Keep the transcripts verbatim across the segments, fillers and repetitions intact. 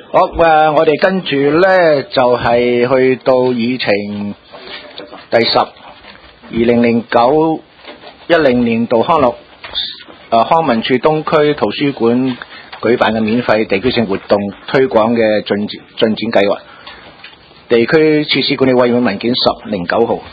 好誒、呃，我哋跟住咧就係、是、去到議程第十二零零九一零年度康樂誒、呃、康文署東區圖書館舉辦嘅免費地區性活動推廣嘅進展進展計劃，地區設施管理委員會文件十零九號。誒、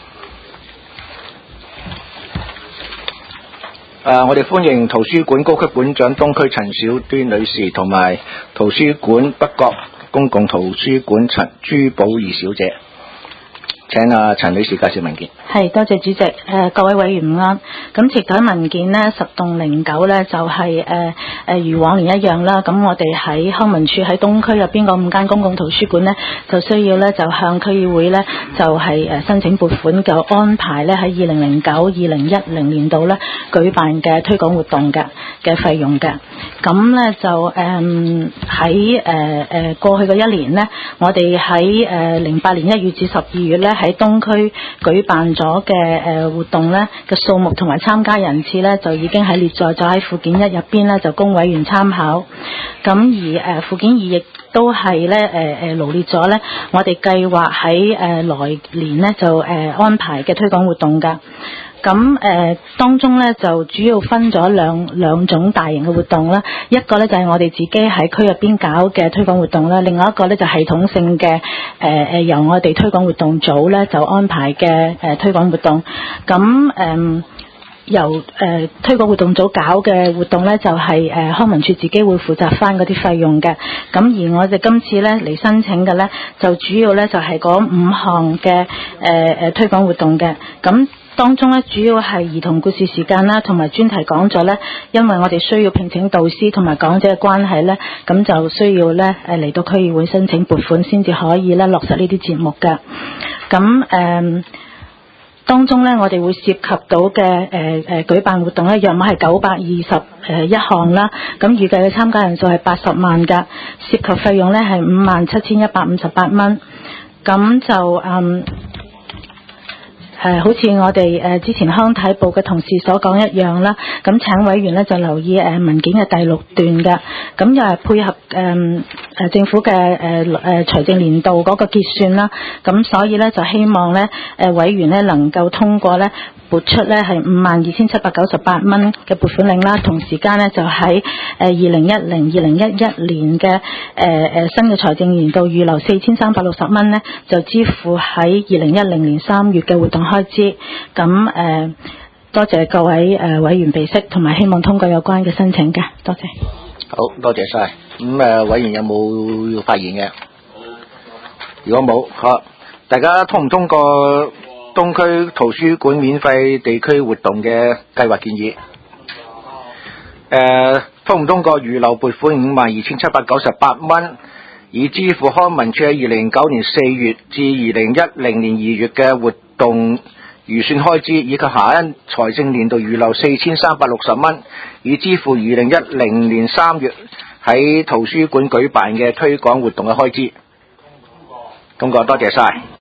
呃，我哋歡迎圖書館高級館長東區陳小端女士同埋圖書館北角公共圖書館陳朱寶儀小姐。請阿陳女士介紹文件。 係，多謝主席。誒、呃，各位委員午安。咁直台文件呢，十棟零九呢，就係誒誒如往年一樣啦。咁我哋喺康文署喺東區入邊嗰五間公共圖書館呢，就需要呢，就向區議會呢，就係、是、誒申請撥款嘅安排呢，喺二零零九二零一零年度呢，舉辦嘅推廣活動嘅嘅費用嘅。咁呢，就誒喺誒誒過去嘅一年呢，我哋喺誒零八年一月至十二月呢，喺東區舉辦咗嘅誒活動咧嘅數目同埋參加人次咧，就已經係列載咗喺附件一入邊咧，就供委員參考。咁而誒附件二亦都係咧誒誒羅列咗咧，我哋計劃喺誒來年咧就誒安排嘅推廣活動㗎。咁誒、呃、當中咧就主要分咗兩兩種大型嘅活動啦，一個咧就係、是、我哋自己喺區入邊搞嘅推廣活動啦，另外一個咧就系統性嘅誒誒由我哋推廣活動組咧就安排嘅誒、呃、推廣活動。咁誒、呃、由誒、呃、推廣活動組搞嘅活動咧就係、是、誒、呃、康文署自己會負責翻嗰啲費用嘅。咁而我哋今次咧嚟申請嘅咧就主要咧就係、是、嗰五項嘅誒誒推廣活動嘅。咁當中咧主要係兒童故事時間啦，同埋專題講座咧，因為我哋需要聘請導師同埋講者嘅關係咧，咁就需要咧誒嚟到區議會申請撥款先至可以咧落實呢啲節目嘅。咁誒、呃、當中咧我哋會涉及到嘅誒誒舉辦活動咧，約莫係九百二十誒一項啦。咁預計嘅參加人數係八十萬㗎，涉及費用咧係五萬七千一百五十八蚊。咁就嗯。誒、呃，好似我哋誒、呃、之前康體部嘅同事所講一樣啦，咁請委員咧就留意誒、呃、文件嘅第六段嘅，咁又係配合誒誒、呃、政府嘅誒誒財政年度嗰個結算啦，咁所以咧就希望咧誒、呃、委員咧能夠通過咧撥出咧係五萬二千七百九十八蚊嘅撥款令啦，同時間咧就喺誒二零一零二零一一年嘅誒誒新嘅財政年度預留四千三百六十蚊咧，就支付喺二零一零年三月嘅活動開支。咁誒、呃、多謝各位誒、呃、委員備悉，同埋希望通過有關嘅申請嘅，多謝。 好多謝晒。咁誒、呃、委員有冇要發言嘅？如果冇，好，大家通唔通過東區圖書館免費地區活動嘅計劃建議？誒、呃，通唔通過預留撥款五萬二千七百九十八蚊，以支付康文署喺二零零九年四月至二零一零年二月嘅活動預算開支，以及下一財政年度預留四千三百六十蚊，以支付二零一零年三月喺圖書館舉辦嘅推廣活動嘅開支？通過，多謝晒。